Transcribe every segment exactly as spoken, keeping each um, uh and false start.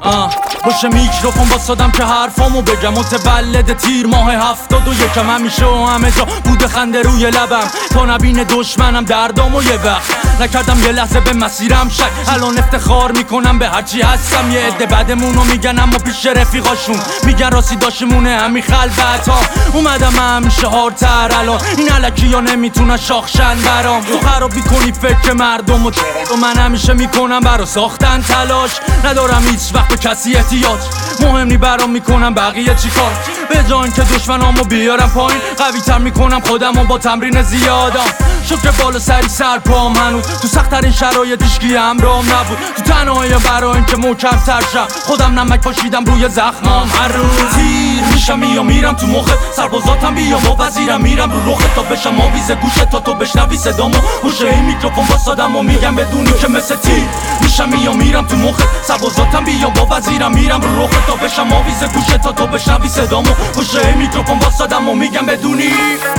باشه میکروفون واسادم که حرفامو بگم. متولد تیر ماه هفتاد و یکم، همیشه و همه جا بوده خنده روی لبم تا نبینه دشمنم دردامو یه وقت. نکردم یه لحظه به مسیرم شک، الان افتخار میکنم به هرچی هستم. یه عده بدمونو میگن اما پیش رفیقاشون میگن راستی داشمونه همین خلوت ها. اومدم همیشه هارتر الان، این علکی ها نمیتونن شاخشن برام. تو خراب میکنی فکر مردم و من همیشه میکنم برا ساختن تلاش. ندارم هیچ وقت به کسی احتیاج، مهم نی برام میکنم بقیه چی کار. به جای اینکه دشمنامو بیارم پایین، قوی تر میکنم خودمو با تمرین زیادم. شکر بالا سری سر پام هنوز تو سخت‌ترین شرایط هیچکی همراهم نبود. تو تنهایی برای اینکه محکم تر شم، خودم نمک پاشیدم روی زخمام هر روز. تیر میشم یا میرم تو مخت، سربازاتم بیام با وزیرم میرم رو رخت تا بشم آویز گوشت تا تو بشنوی صدامو. هوش این میکروفون واسادم و میگم بدونی که مثل تیر میشم یا میرم تو مخت، سربازاتم بیام با وزیرم میرم رو رخت تا بشم آویز گوشت تا تو بشنوی صدامو. هوش این میکروفون واسادم و میگم بدونی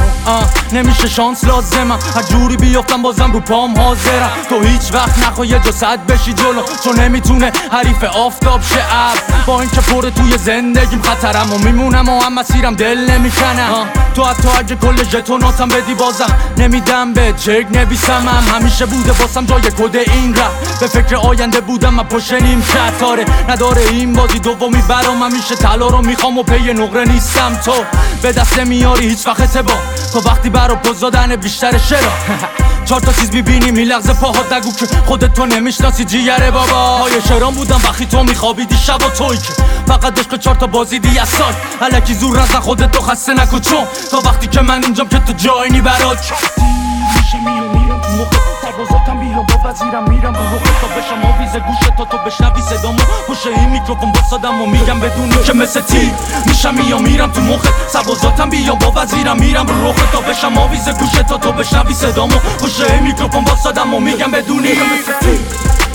نمیشه شانس لازمم، هر جوری بیافتم بازم رو پام حاضرم. تو هیچ وقت نخواه یه جا صد بشی جلو، چون نمیتونه حریف آفتاب شه ابر. با اینکه پره توی زندگیم خطرم و میمونم و هم مسیرم دل نمیکنم. تو حتی اگه کل ژتوناتم بدی بازم نمیدم به چک نویسمم. همیشه بوده واسم جای کد این رفت، به فکر آینده بودم من پشت نیم کتاره. نداره این بازی دومی برام، همیشه طلا رو میخوام و پی نقره نیستم. تو به دست نمیاری هیچ وقت اعتبار، تو وقتی برا پوز دادن بیشتر شرا. چهار تا چیز میبینی میلغزه پاهات، نگو که خودت تو نمیشناسی جیگره بابا. های شرام بودم وقتی تو میخوابیدی شبا، توی که فقط عشق چهار تا بازی دی اساک. الکی زور نزن خودت تو خسته نکن، چون تا وقتی که من اینجام که تو جای نی برات. میشه میام میرم تو مخت، سربازاتم بیام با وزیرم میرم رو رخت تا بشم آویز گوشت تا تو بشنوی صدامو. پشت این میکروفون واسادم و میگم بدونی که مثل تیر میشم میام میرم تو مخت، سربازاتم بیام با وزیرم میرم رو رخت تا بشم آویز گوشت تا تو بشنوی صدامو. پشت این میکروفون واسادم و میگم بدونی که مثل تیر